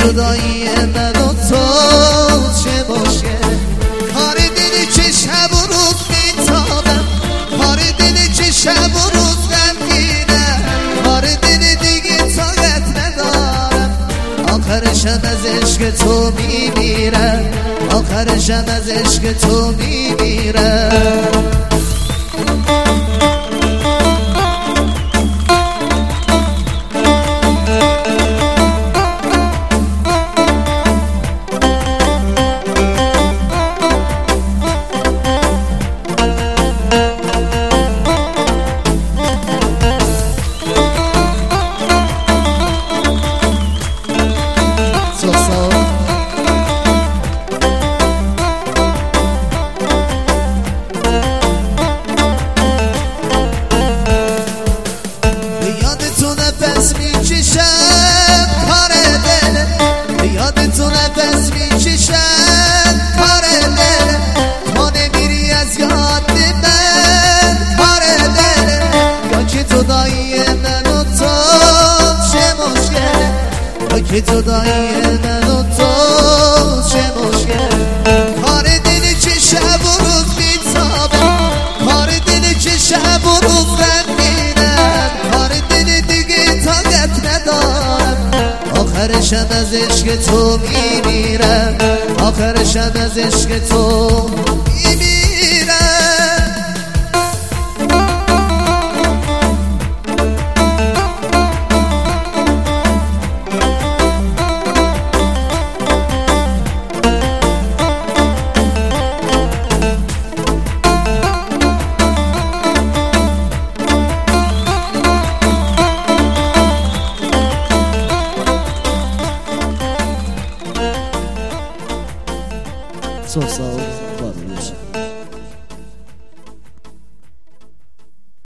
جدایی من و تو چه مشکل کار دیدی که شب و روز میتابم کار دیدی که شب و روز غمگینم کار دیدی دیگه طاقت ندارم آخرشم از عشق تو میمیرم آخرشم از عشق تو میمیرم نفس میکشم کار دل یاد تو نفس میکشم کار دل تو نمیری از یاد من کار دل یا که جدایی من و تو چه مشکل یا که جدایی من و تو چه مشکل کار دلی که شب و روز میتابه کار دلی که شب و روز آخرشم از عشق تو میمیرم آخرشم از عشق تو میمیرم So,